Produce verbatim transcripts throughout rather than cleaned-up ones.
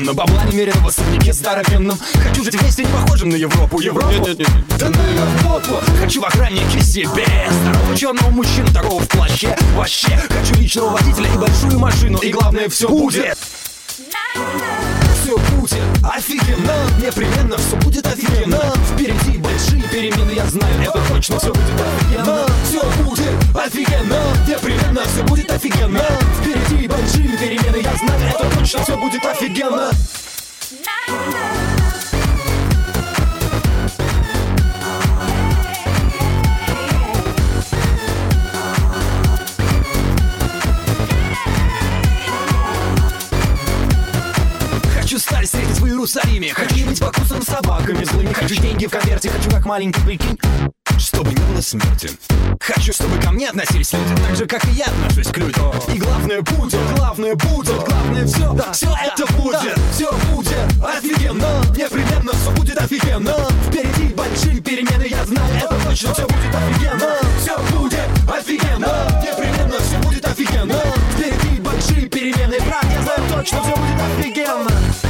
офигенно. Бабла немерено в особняке здоровенном. Хочу жить вместе, не похожим на Европу. Европу? Нет, нет, нет. Да на Европу. Хочу в охраннике себе здорового черного мужчину, такого в плаще. Вообще, хочу личного водителя и большую машину. И главное, все будет. Все будет офигенно, непременно все будет офигенно. Впереди большие перемены, я знаю, это точно все будет офигенно. Все будет офигенно, непременно все будет офигенно. Впереди большие перемены, я знаю, это точно все будет офигенно. Хочу сталь встретить в Иерусалиме. Хочу быть покусанным собаками злыми. Хочу деньги в конверте, хочу как маленький, прикинь, чтобы не было смерти. Хочу, чтобы ко мне относились люди так же, как и я отношусь к людям. И главное будет, главное будет, главное все, да, все да, это будет, да. Все будет офигенно, непременно все будет офигенно. Впереди большие перемены, я знаю, это точно все будет офигенно. Все будет офигенно, непременно все будет офигенно. Впереди большие перемены, брат, я знаю точно все будет офигенно.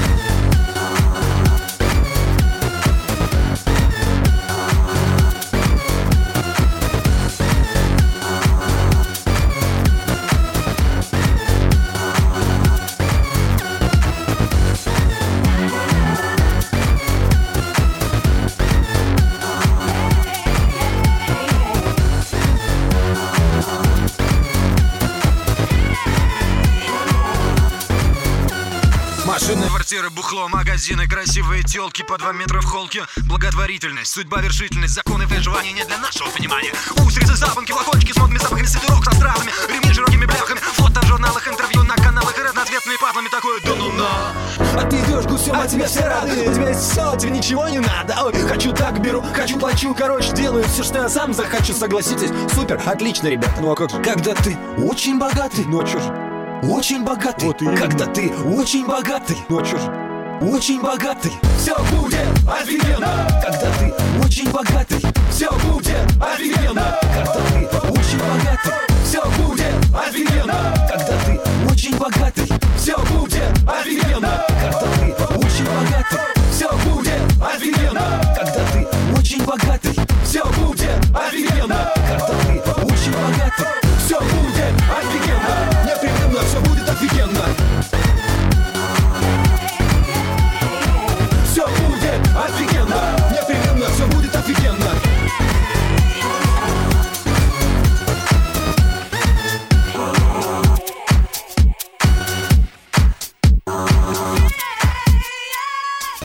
Машины, квартиры, бухло, магазины, красивые тёлки по два метра в холке. Благотворительность, судьба, вершительность, законы выживания не для нашего понимания. Устрицы, запонки, лохочки с модными запахами свитерок со стразами, ремни широкими бляхами, фото в журналах, интервью на каналах и разноцветными патлами. Такое да ну на. А ты идешь гусем, а тебе все рады. У тебя есть все, тебе ничего не надо. Ой, хочу так беру, хочу плачу, короче, делаю все, что я сам захочу. Согласитесь, супер, отлично, ребят. Ну а как же? Когда ты очень богатый, ну а чё же? Очень богатый, вот когда ты очень богатый, ну а чё же? Очень богатый, все будет офигенно. Когда ты очень богатый, все будет офигенно. Когда ты очень богатый, все будет офигенно. Когда ты очень богатый, все будет офигенно. Когда ты очень богатый.